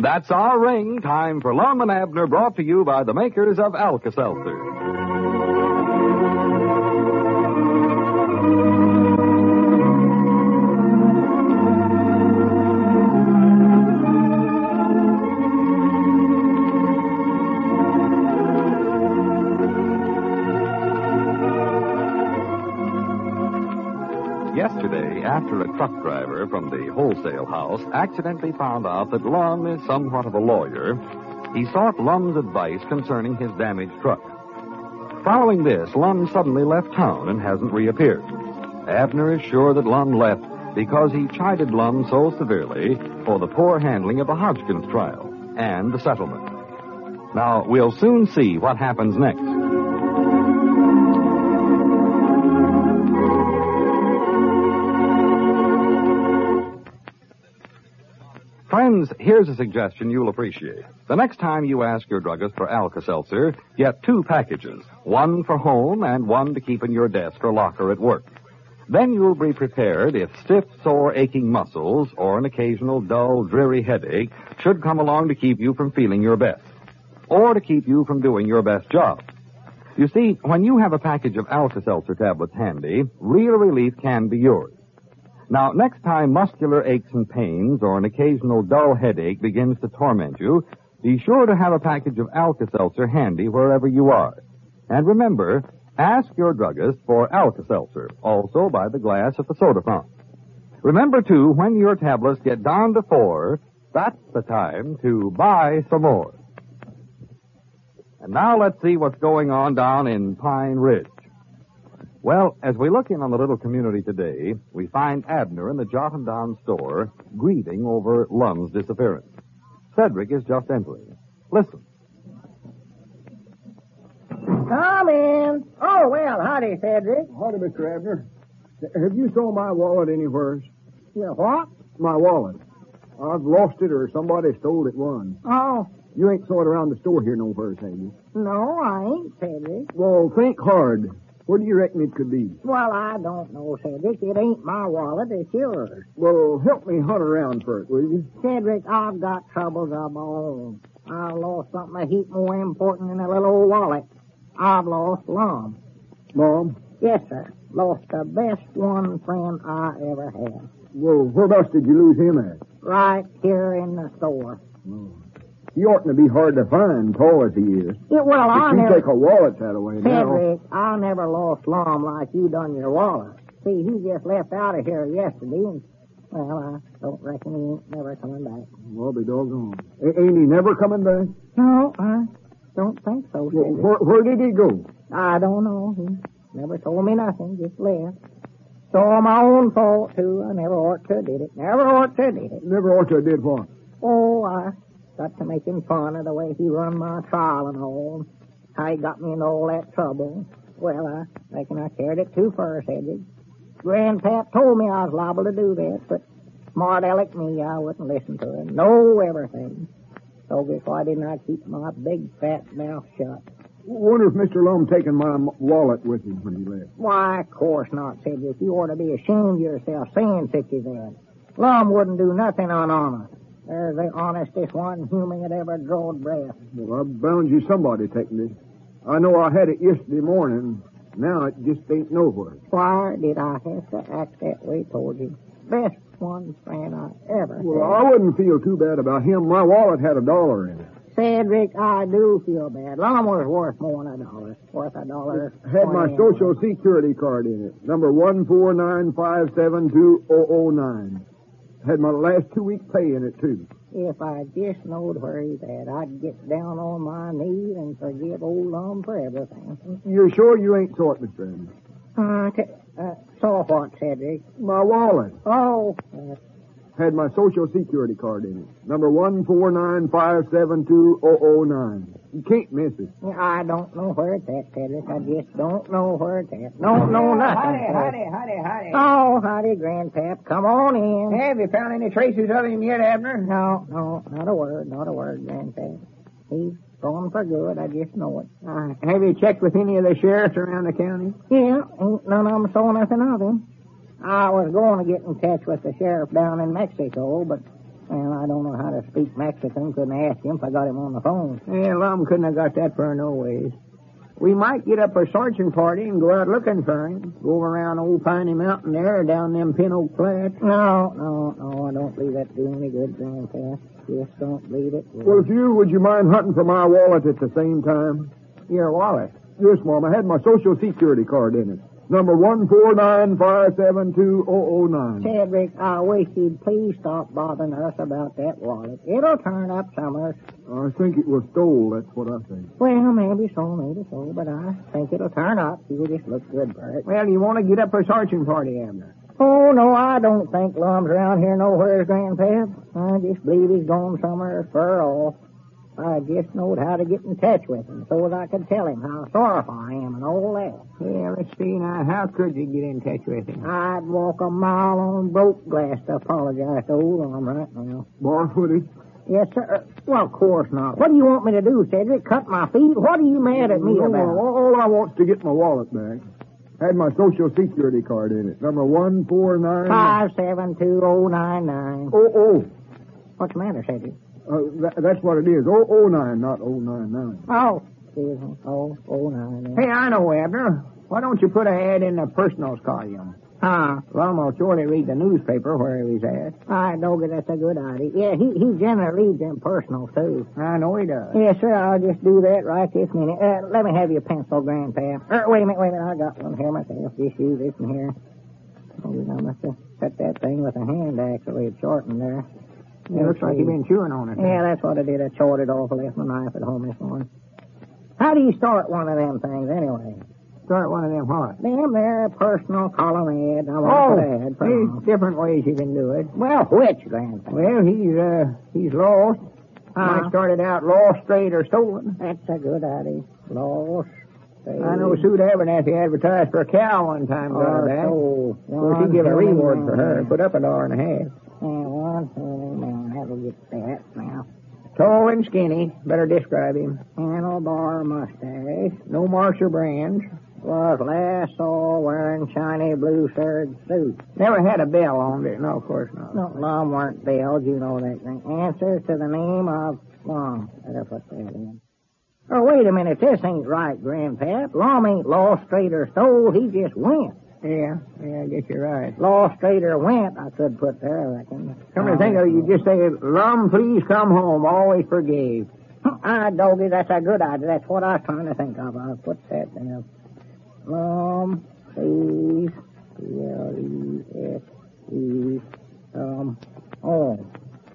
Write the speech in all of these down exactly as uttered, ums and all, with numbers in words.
That's our ring. Time for Lum and Abner, brought to you by the makers of Alka-Seltzer. Yesterday, after a truck driver from the wholesale house accidentally found out that Lum is somewhat of a lawyer, he sought Lum's advice concerning his damaged truck. Following this, Lum suddenly left town and hasn't reappeared. Abner is sure that Lum left because he chided Lum so severely for the poor handling of the Hodgkins trial and the settlement. Now, we'll soon see what happens next. Friends, here's a suggestion you'll appreciate. The next time you ask your druggist for Alka-Seltzer, get two packages, one for home and one to keep in your desk or locker at work. Then you'll be prepared if stiff, sore, aching muscles or an occasional dull, dreary headache should come along to keep you from feeling your best, or to keep you from doing your best job. You see, when you have a package of Alka-Seltzer tablets handy, real relief can be yours. Now, next time muscular aches and pains or an occasional dull headache begins to torment you, be sure to have a package of Alka-Seltzer handy wherever you are. And remember, ask your druggist for Alka-Seltzer, also by the glass at the soda fountain. Remember, too, when your tablets get down to four, that's the time to buy some more. And now let's see what's going on down in Pine Ridge. Well, as we look in on the little community today, we find Abner in the Jot and Down store grieving over Lum's disappearance. Cedric is just entering. Listen. Come in. Oh, well, howdy, Cedric. Howdy, Mister Abner. Have you sold my wallet anywhere? Yeah, what? My wallet. I've lost it or somebody stole it once. Oh. You ain't saw it around the store here nowhere, have you? No, I ain't, Cedric. Well, think hard. Where do you reckon it could be? Well, I don't know, Cedric. It ain't my wallet. It's yours. Well, help me hunt around for it, will you? Cedric, I've got troubles of my own. I lost something a heap more important than a little old wallet. I've lost Lum. Mom? Yes, sir. Lost the best one friend I ever had. Well, whereabouts did you lose him at? Right here in the store. Oh. He oughtn't to be hard to find, tall as he is. Yeah, well, I you never... take a wallet that away now. Cedric, I never lost Lum like you done your wallet. See, he just left out of here yesterday, and, well, I don't reckon he ain't never coming back. Well, be doggone. A- ain't he never coming back? No, I don't think so, Well, Cedric. where, where did he go? I don't know. He never told me nothing, just left. So my own fault, too. I never ought to have did it. Never ought to have did it. Never ought to have did what? Oh, I got to making fun of the way he run my trial and all. How he got me into all that trouble. Well, I reckon I carried it too far, Cedric. Grandpap told me I was liable to do that, but smart aleck me, I wouldn't listen to him. No everything. So why didn't I keep my big fat mouth shut? Wonder if Mister Lum taken my m- wallet with him when he left. Why, of course not, Cedric. You ought to be ashamed of yourself saying such as that. Lum wouldn't do nothing unhonest. There's the honestest one human that ever drawed breath. Well, I bound you somebody taking it. I know I had it yesterday morning. Now it just ain't nowhere. Why did I have to act that way toward you? Best one friend I ever Well, had. I wouldn't feel too bad about him. My wallet had a dollar in it. Cedric, I do feel bad. Lum was worth more than a dollar. Worth a dollar. Had my social security card in it. Number one four nine five seven two zero zero nine. Had my last two weeks' pay in it, too. If I just knowed where he's at, I'd get down on my knees and forgive old Lum for everything. You're sure you ain't saw it, Mister Anderson? Uh, t- uh, saw what, Cedric? My wallet. Oh, uh, Had my social security card in it. Number one four nine five seven two zero zero nine. You can't miss it. I don't know where it's at, Cedric. I just don't know where it's at. Don't know nothing. Howdy, howdy, howdy, howdy. Oh, howdy, Grandpap. Come on in. Have you found any traces of him yet, Abner? No, no, not a word, not a word, Grandpap. He's gone for good. I just know it. Uh, have you checked with any of the sheriffs around the county? Yeah, ain't none of them saw nothing of him. I was going to get in touch with the sheriff down in Mexico, but Well, I don't know how to speak Mexican. Couldn't ask him if I got him on the phone. Yeah, Lum couldn't have got that far no ways. We might get up a searching party and go out looking for him. Go around Old Piney Mountain there or down them Pin Oak Flats. No, no, no, I don't believe that do any good, Grandpa. Just don't believe it. Well, if you, would you mind hunting for my wallet at the same time? Your wallet? Yes, Mom. I had my Social Security card in it. Number one four nine five seven two zero zero nine. Cedric, I wish you'd please stop bothering us about that wallet. It'll turn up somewhere. I think it was stole, that's what I think. Well, maybe so, maybe so, but I think it'll turn up. You just look good, Bert. Well, you want to get up a searching party, Abner? Oh, no, I don't think Lum's around here nowhere, Grandpa. I just believe he's gone somewhere fur off. I just knowed how to get in touch with him so that I could tell him how sorrowful I am and all that. Yeah, let's see now. How could you get in touch with him? I'd walk a mile on broke glass to apologize to old Lum right now. Barfooted? Yes, sir. Well, of course not. What do you want me to do, Cedric? Cut my feet? What are you mad at me No, about? all I want's to get my wallet back. Had my Social Security card in it. Number one four nine... Five seven two oh nine nine. Oh, oh. What's the matter, Cedric? Uh, that, that's what it is. Oh, oh nine, not oh nine nine. Oh, excuse me. Oh, oh nine. Hey, I know, Abner. Why don't you put an ad in the personals column? Huh? Lum will surely read the newspaper where he's at. I know that that's a good idea. Yeah, he, he generally reads them personals, too. I know he does. Yes, sir, I'll just do that right this minute. Uh, let me have your pencil, Grandpa. Er, wait a minute, wait a minute. I got one here myself. Just use this one here. Oh, I must have cut that thing with a hand, actually. It's shortened there. It looks like you've been chewing on it. Yeah, that's what I did. I chawed it off. I left my knife at home this morning. How do you start one of them things, anyway? Start one of them what? Them there personal column ads. I want Oh, to put ad for there's them. different ways you can do it. Well, which, Grandpa? Well, he's, uh, he's lost. Uh-huh. Might started out lost, strayed, or stolen. That's a good idea. Lost. I know Sue Abernathy advertised for a cow one time. Or That. so. Of course, he give a reward for her. Put up a dollar and a half. And one, two, man, that'll get that now. Tall and skinny. Better describe him. Handlebar mustache. No marks or brands. Was last saw wearing shiny blue serge suit. Never had a bell on it. No, of course not. No, Lum weren't bells, you know that thing. Answers to the name of Lum. Better put that in. Oh, wait a minute. This ain't right, Grandpap. Lum ain't lost, straight, or stole. He just went. Yeah, yeah, I guess you're right. Lost, straight, or went, I could put there, I reckon. Come to think of it, you just say, Lum, please come home. Always forgave. Ah, doggy, that's a good idea. That's what I was trying to think of. I'll put that down. Lum, please, P L E S E, um, home.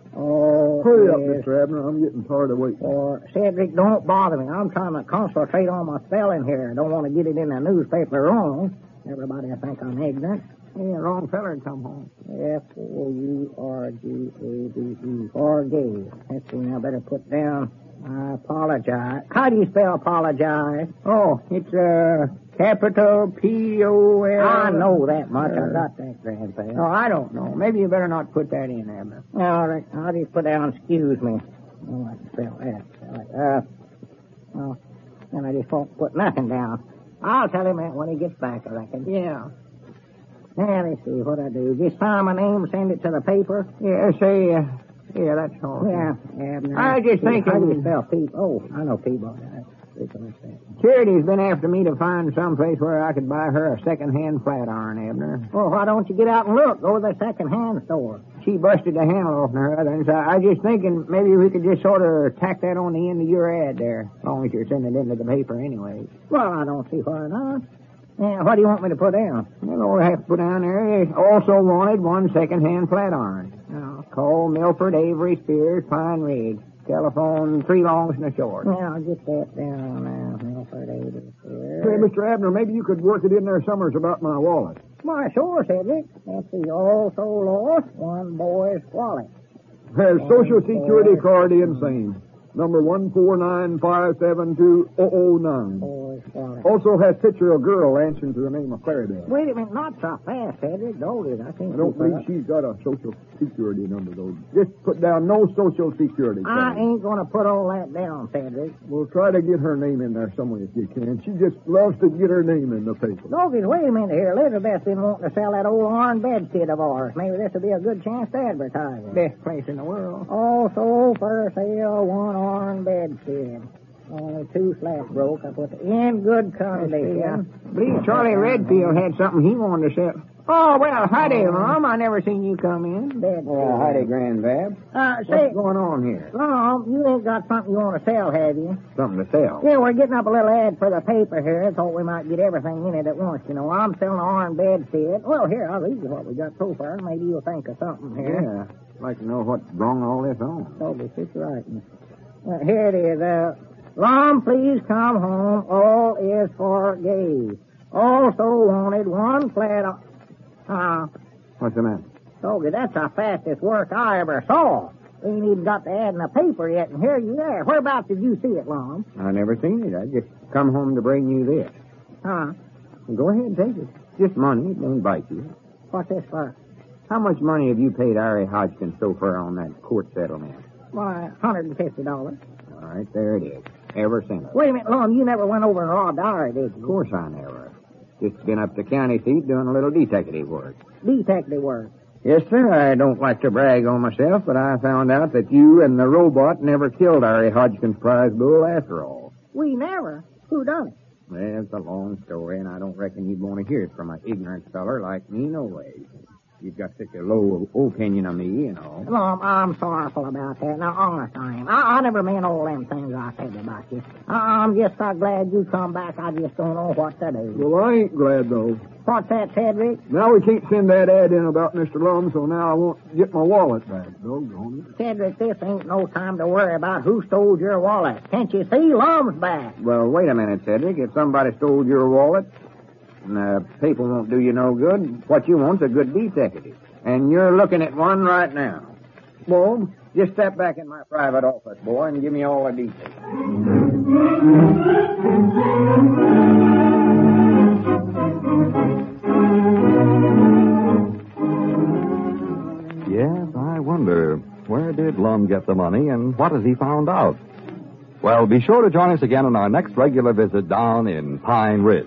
Oh, Hurry up, yes. Mister Abner. I'm getting tired of waiting. Or, Cedric, don't bother me. I'm trying to concentrate on my spelling here. I don't want to get it in the newspaper wrong. Everybody will think I'm ignorant. Yeah, wrong feller to come home. F O U R G A D E. Forgave. Let's see, now I better put down, I apologize. How do you spell apologize? Oh, it's, uh, capital P O L. I know that much. I Uh, got that, Grandpa. No, I don't know. Maybe you better not put that in, Abner. All right, I'll just put down, excuse me. Oh, I can spell that. Spell it. Uh, well, then I just won't put nothing down. I'll tell him that when he gets back, I reckon. Yeah. Now, let's see what I do. Just sign my name, send it to the paper. Yeah, say, uh, yeah, that's all. Yeah, Abner. I was just thinking- How do you spell Peep? Oh, I know Peabody. That's like that. Charity's been after me to find some place where I could buy her a second-hand flat iron, Abner. Well, why don't you get out and look? Go to the second-hand store. She busted the handle off her other, and so I was just thinking maybe we could just sort of tack that on the end of your ad there, as long as you're sending it into the paper anyway. Well, I don't see why not. Yeah, what do you want me to put down? Well, all I have to put down there is also wanted one second-hand flat iron. No. Call Milford Avery Spears Pine Ridge. Telephone three longs and a short. Yeah, I'll get that down now. Milford Avery Hey, Spears. Mister Abner, maybe you could work it in there summers about my wallet. Why, sure, Cedric. Let's see. Also lost one boy's wallet. Has Social Security card in same. Number one four nine five seven two zero zero nine. Boy's wallet. Also has picture of a girl answering to the name of Clarabelle. Wait a minute, not so fast, Cedric. Hold it. I can't I don't keep believe up. she's got a social security number, though. Just put down no social security I card. ain't going to put all that down, Cedric. Well, try to get her name in there somewhere if you can. She just loves to get her name in the paper. Logan, wait a minute here. Elizabeth's been wanting to sell that old iron bedstead of ours. Maybe this would be a good chance to advertise it. Best place in the world. Also for sale, one iron bedstead. Only two slats broke. I put it in good condition. I believe Charlie Redfield had something he wanted to sell. Oh, well, howdy, Mom. I never seen you come in. Bedstead. Well, howdy, Grandbab. Uh, say, What's going on here? Mom, you ain't got something you want to sell, have you? Something to sell. Yeah, we're getting up a little ad for the paper here. Thought we might get everything in it at once, you know. I'm selling an iron bedstead. Well, here, I'll read you what we got so far. Maybe you'll think of something here. Yeah. I'd like to know what's wrong all this on. Toby, sit right. Uh, here it is. Uh, Lom, please come home. All is forgave. Also wanted one flat... Uh, What's the matter? Toby, that's the fastest work I ever saw. We ain't even got the ad in the paper yet, and here you are. Whereabouts did you see it, Lom? I never seen it. I just come home to bring you this. Huh? Well, go ahead and take it. Just money. It don't bite you. What's this for? How much money have you paid Ari Hodgkin so far on that court settlement? Why, one hundred fifty dollars. All right, there it is. Every cent of it. Wait a minute, Lom, you never went over and robbed Ari, did Of you? course I never. Just been up to county seat doing a little detective work. Detective work. Yes, sir. I don't like to brag on myself, but I found out that you and the robot never killed Ari Hodgkin's prize bull after all. We never. Who done it? Well, it's a long story, and I don't reckon you'd want to hear it from an ignorant feller like me, no way. You've got such a low opinion of me, you know. Lom, I'm sorrowful about that. Now, honest I am. I, I never meant all them things I said about you. I, I'm just so glad you come back. I just don't know what to do. Well, I ain't glad, though. What's that, Cedric? Now we can't send that ad in about Mister Lum, so now I won't get my wallet back. Doggone it. Cedric, this ain't no time to worry about who stole your wallet. Can't you see? Lum's back. Well, wait a minute, Cedric. If somebody stole your wallet, and the paper won't do you no good, what you want's a good detective. And you're looking at one right now. Bob, just step back in my private office, boy, and give me all the details. Yes, I wonder, where did Lum get the money and what has he found out? Well, be sure to join us again on our next regular visit down in Pine Ridge.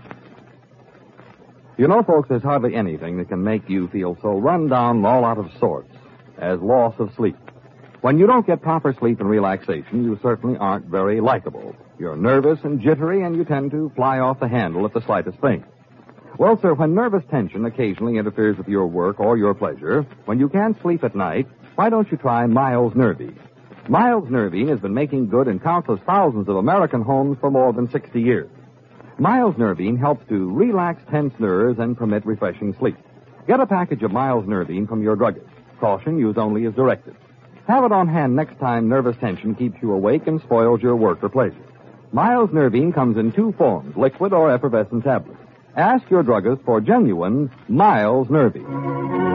You know, folks, there's hardly anything that can make you feel so run down and all out of sorts as loss of sleep. When you don't get proper sleep and relaxation, you certainly aren't very likable. You're nervous and jittery, and you tend to fly off the handle at the slightest thing. Well, sir, when nervous tension occasionally interferes with your work or your pleasure, when you can't sleep at night, why don't you try Miles Nervine? Miles Nervine has been making good in countless thousands of American homes for more than sixty years. Miles Nervine helps to relax tense nerves and permit refreshing sleep. Get a package of Miles Nervine from your druggist. Caution, use only as directed. Have it on hand next time nervous tension keeps you awake and spoils your work or pleasure. Miles Nervine comes in two forms, liquid or effervescent tablets. Ask your druggist for genuine Miles Nervine.